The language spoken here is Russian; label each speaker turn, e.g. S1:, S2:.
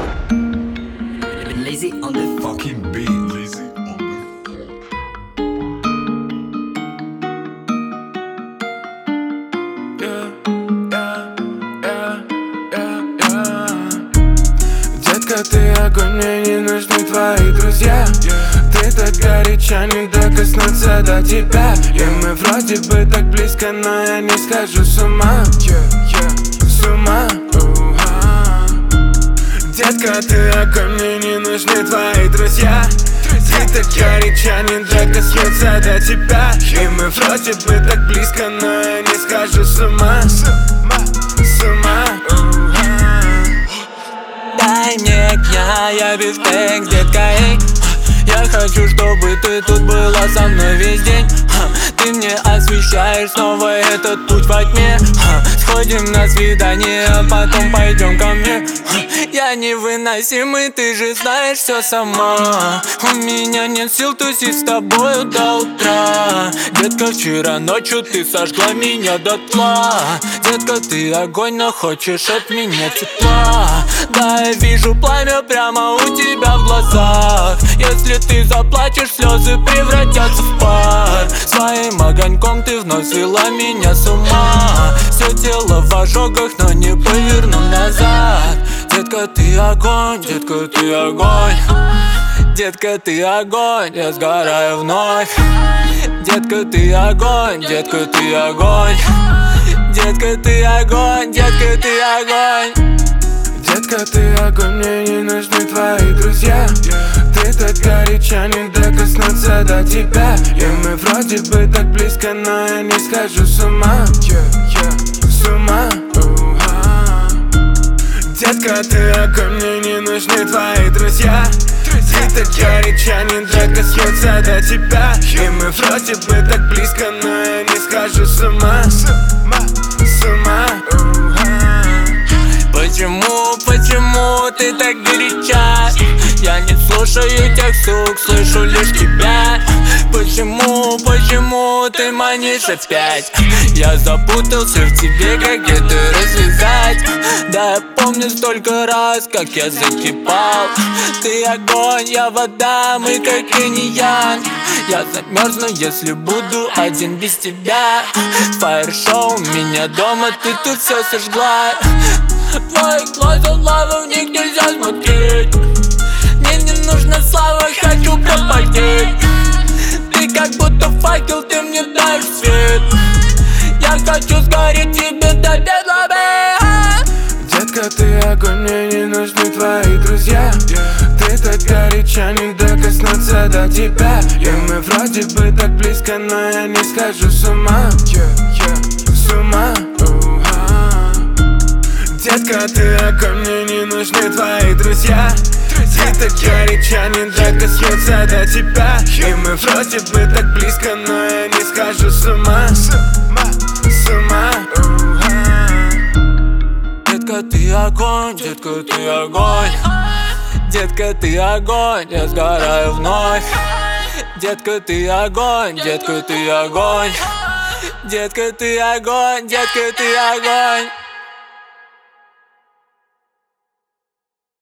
S1: Lazy on the
S2: fucking beat. Lazy on
S3: Детка, ты огонь, мне не нужны твои друзья. Ты так горяча, не докоснуться до тебя. И мы вроде бы так близко, но я не схожу с ума. С ума. Детка, ты огонь, мне не нужны твои друзья. Ты так горяча, не докоснуться до тебя. И мы вроде бы так близко, но я не схожу с ума. С ума.
S4: Дай мне огня, я бифтек, детка, эй. Я хочу, чтобы ты тут была со мной весь день. Ты мне освещаешь снова этот путь во тьме. Сходим на свидание, а потом пойдем ко мне. Я невыносимый, ты же знаешь все сама. У меня нет сил тусить с тобою до утра. Детка, вчера ночью ты сожгла меня дотла. Детка, ты огонь, но хочешь от меня тепла. Да, я вижу пламя прямо у тебя в глазах. Если ты заплачешь, слезы превратятся в пар. Своим огоньком ты вновь свела меня с ума. Все тело в ожогах, но не поверну назад. Детка, ты огонь, детка, ты огонь. Детка, ты огонь, я сгораю вновь. Детка, ты огонь, детка, ты огонь. Детка, ты огонь, детка, ты огонь.
S3: Детка, ты огонь, мне не нужны твои друзья. Ты так горяча, не докоснуться до тебя. И мы вроде бы так близко, но я не схожу с ума. С ума. Детка, ты огонь, мне не нужны твои друзья. Ты так горяча, не докоснуться до тебя. И мы вроде бы так близко, но я не схожу с ума. С ума.
S4: Почему ты так горяча? Я не слушаю тех сук, слышу лишь тебя. Почему ты манишь опять? Я запутался в тебе, как это развязать. Да, я помню столько раз, как я закипал. Ты огонь, я вода, мы как инь и янь. Я замерзну, если буду один без тебя. Фаер-шоу, меня дома, ты тут все сожгла. Твои глаза лава, в них нельзя смотреть. Мне не нужна слава, хочу пропадеть. Ты как будто факел, ты мне даешь свет. Я хочу сгореть тебе до бедла.
S3: Детка, ты огонь, мне не нужны твои друзья. Ты так горяча, не докоснуться до тебя. И мы вроде бы так близко, но я не схожу с ума. С ума. Детка, ты огонь, мне не нужны твои друзья. Ты так горяча, не докоснуться до тебя. И мы вроде бы так близко, но я не схожу с ума. С ума.
S4: Детка, ты огонь, детка, ты огонь. Детка, ты огонь, я сгораю вновь. Детка, ты огонь, детка, ты огонь. Детка, ты огонь, детка, ты огонь.